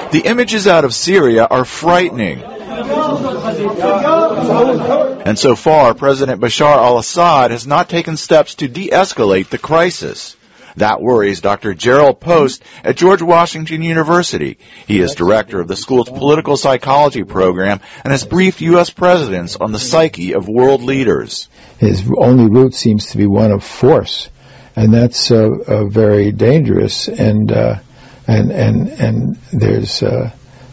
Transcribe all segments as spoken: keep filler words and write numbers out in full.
The images out of Syria are frightening. And so far, President Bashar al-Assad has not taken steps to de-escalate the crisis. That worries Doctor Gerald Post at George Washington University. He is director of the school's political psychology program and has briefed U S presidents on the psyche of world leaders. His only route seems to be one of force, and that's uh, uh, very dangerous, and uh, and and and there's uh,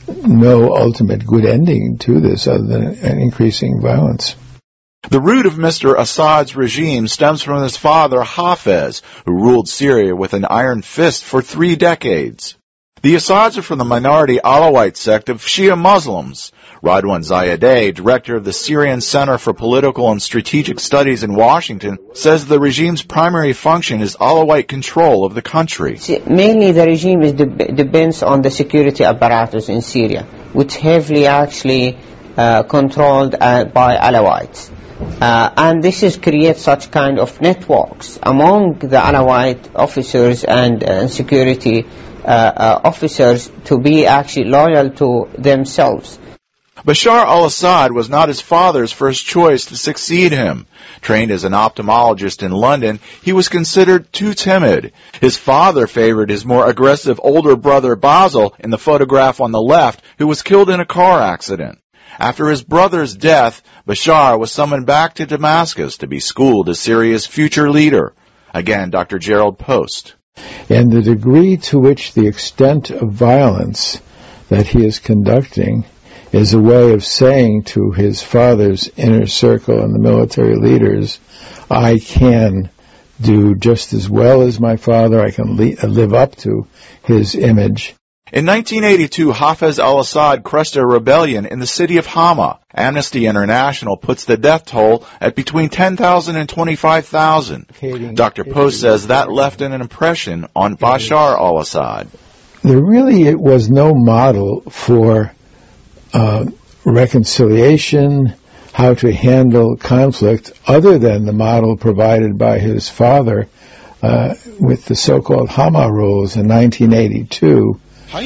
no ultimate good ending to this other than an increasing violence. The root of Mister Assad's regime stems from his father, Hafez, who ruled Syria with an iron fist for three decades. The Assads are from the minority Alawite sect of Shia Muslims. Radwan Zayadeh, director of the Syrian Center for Political and Strategic Studies in Washington, says the regime's primary function is Alawite control of the country. Mainly the regime is de- depends on the security apparatus in Syria, which heavily actually uh, controlled uh, by Alawites. Uh, and this is create such kind of networks among the Alawite officers and uh, security uh, uh, officers to be actually loyal to themselves. Bashar al-Assad was not his father's first choice to succeed him. Trained as an ophthalmologist in London, he was considered too timid. His father favored his more aggressive older brother Basil in the photograph on the left, who was killed in a car accident. After his brother's death, Bashar was summoned back to Damascus to be schooled as Syria's future leader. Again, Doctor Gerald Post. And the degree to which the extent of violence that he is conducting is a way of saying to his father's inner circle and the military leaders, I can do just as well as my father, I can le- live up to his image. In nineteen eighty-two, Hafez al-Assad crushed a rebellion in the city of Hama. Amnesty International puts the death toll at between ten thousand and twenty-five thousand. Doctor Post says that left an impression on Bashar al-Assad. There really was no model for uh, reconciliation, how to handle conflict, other than the model provided by his father uh, with the so-called Hama rules in nineteen eighty-two.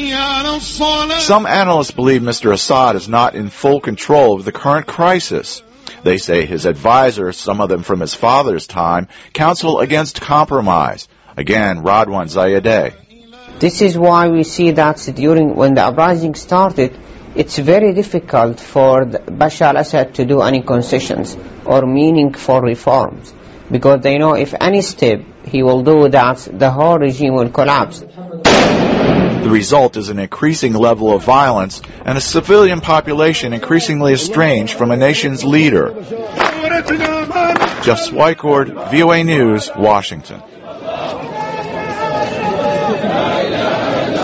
Some analysts believe Mister Assad is not in full control of the current crisis. They say his advisors, some of them from his father's time, counsel against compromise. Again, Radwan Zayadeh. This is why we see that during when the uprising started, it's very difficult for Bashar al-Assad to do any concessions or meaningful reforms, because they know if any step he will do that, the whole regime will collapse. The result is an increasing level of violence and a civilian population increasingly estranged from a nation's leader. Jeff Swicord, V O A News, Washington.